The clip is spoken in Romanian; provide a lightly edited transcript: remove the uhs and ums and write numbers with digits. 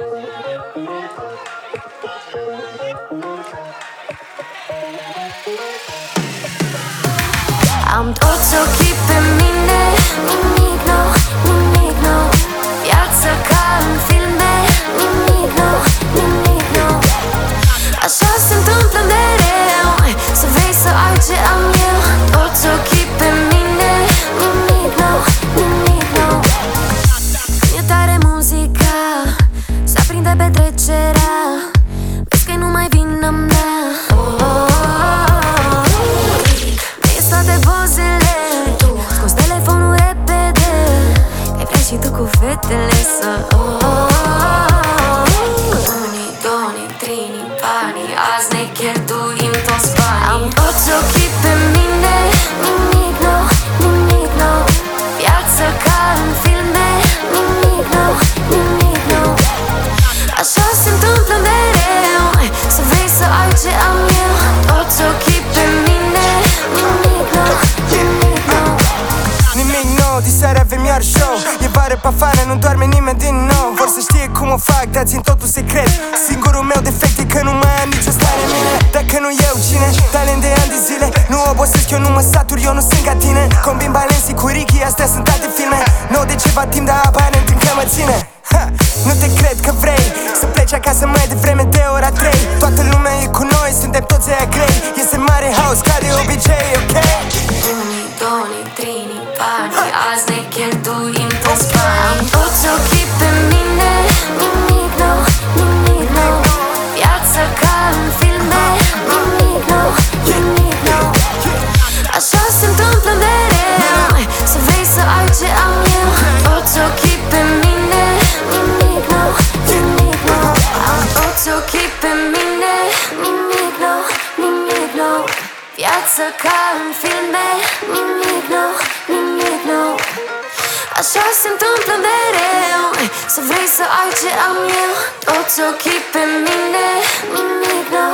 Am toți ochii pe mine, nimic nou, nimic nou. Viața ca în filme, nimic nou, nimic nou. Așa se întâmplă mereu, să vrei să ai ce am eu. Toți ochii pe mine, nimic nou, nimic nou. E tare muzica, se aprinde petrecerea. Vezi că-i numai vina mea. Scoți telefonul repede, că-i vrea și tu cu fetele să Unii, doni, trini, banii, azi ne cheltuim toți banii. Am toți ochii pe mine, nimic nou, nimic nou. Viața ca în filme, nimic nou, nimic nou. Așa se întâmplă mereu, să vrei să ai ce am eu. Toți ochii pe mine, nimic nou, nimic nou. Nimic nou, diseară avem iar show. E vară pe afară, nu doarme nimeni din nou. Vor să știe cum o fac, dar țin totul secret. Singurul meu defect e că nu mai am nicio stare în mine. Dacă nu eu, cine? Talent de ani de zile. Nu obosesc, eu nu mă satur, eu nu sunt ca tine. Combin Balenci cu Ricky, astea sunt alte filme. Nou de ceva timp, dar aparent încă mă ține. Nu te cred că vrei să pleci acasă mai devreme de ora 3. Toată lumea e cu noi, suntem toți aia grei. Este mare haos ca de obicei, ok? Unii, doni, trini, banii, azi ne cheltuim toți banii. Am toți ochii pe mine, nimic nou, nimic nou. Viața ca în filme, nimic nou, nimic nou. Așa se întâmplă mereu, să vrei să ai ce am eu. Toți ochii pe mine, nimic nou, nimic nou. Am toți ochii pe mine, nimic nou, nimic nou. Viața ca în filme, nimic nou, nimic nou. Așa se întâmplă mereu, să vrei să ai ce am eu. Toți ochii pe mine, nimic nou.